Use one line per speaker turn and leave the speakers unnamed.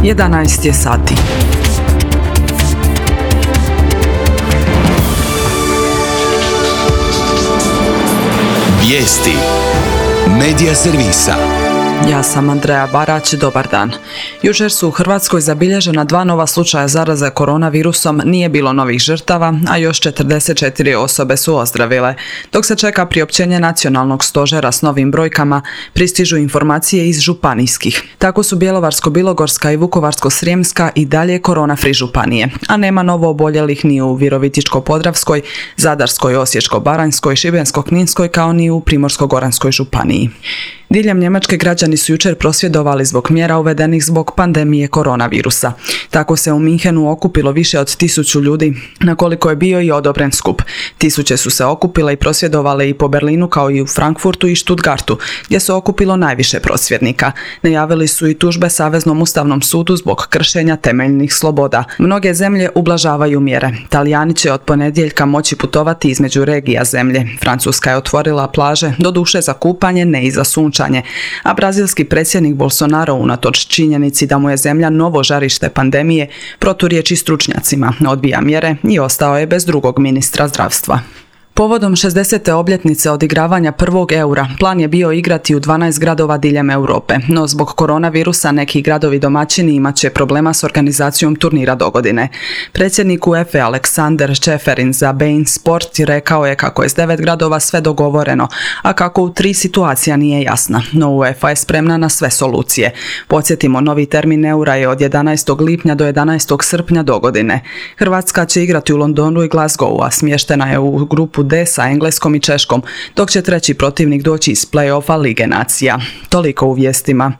11 je sati.
Vijesti Medija servisa.
Ja sam Andreja Barać, dobar dan. Jučer su u Hrvatskoj zabilježena 2 nova slučaja zaraze koronavirusom, nije bilo novih žrtava, a još 44 osobe su ozdravile. Dok se čeka priopćenje nacionalnog stožera s novim brojkama, pristižu informacije iz županijskih. Tako su Bjelovarsko-bilogorska i Vukovarsko-srijemska i dalje korona-free županije, a nema novo oboljelih ni u Virovitičko-podravskoj, Zadarskoj, Osječko-baranjskoj, Šibensko-kninskoj kao ni u Primorsko-goranskoj županiji. Diljem Njemačke građani su jučer prosvjedovali zbog mjera uvedenih zbog pandemije koronavirusa. Tako se u Minhenu okupilo više od 1000 ljudi, na koliko je bio i odobren skup. Tisuće su se okupile i prosvjedovale i po Berlinu kao i u Frankfurtu i Stuttgartu, gdje se okupilo najviše prosvjednika. Najavili su i tužbe Saveznom ustavnom sudu zbog kršenja temeljnih sloboda. Mnoge zemlje ublažavaju mjere. Talijani će od ponedjeljka moći putovati između regija zemlje. Francuska je otvorila plaže, doduše za kupanje, ne i za sunčanje. A brazilski predsjednik Bolsonaro, unatoč činjenici da mu je zemlja novo žarište pandemije, proturječi stručnjacima, odbija mjere i ostao je bez drugog ministra zdravstva. Povodom 60. obljetnice odigravanja prvog eura, plan je bio igrati u 12 gradova diljem Europe, no zbog koronavirusa neki gradovi domaćini imat će problema s organizacijom turnira dogodine. Predsjednik UEFA Aleksander Čeferin za beIN Sport rekao je kako je s 9 gradova sve dogovoreno, a kako u 3 situacija nije jasna, no UEFA je spremna na sve solucije. Podsjetimo, novi termin eura je od 11. lipnja do 11. srpnja dogodine. Hrvatska će igrati u Londonu i Glasgowu, a smještena je u grupu D sa Engleskom i Češkom, dok će treći protivnik doći iz play-offa Lige nacija. Toliko u vijestima.